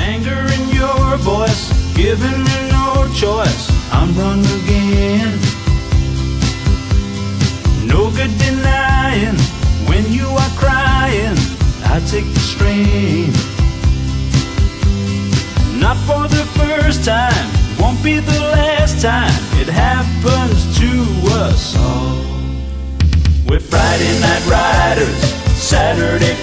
Anger in your voice, giving me no choice. I'm wrong again. No good denying when you are crying. I take the strain. Not for the first time, won't be the last time. It happens to us all. We're Friday night riders, Saturday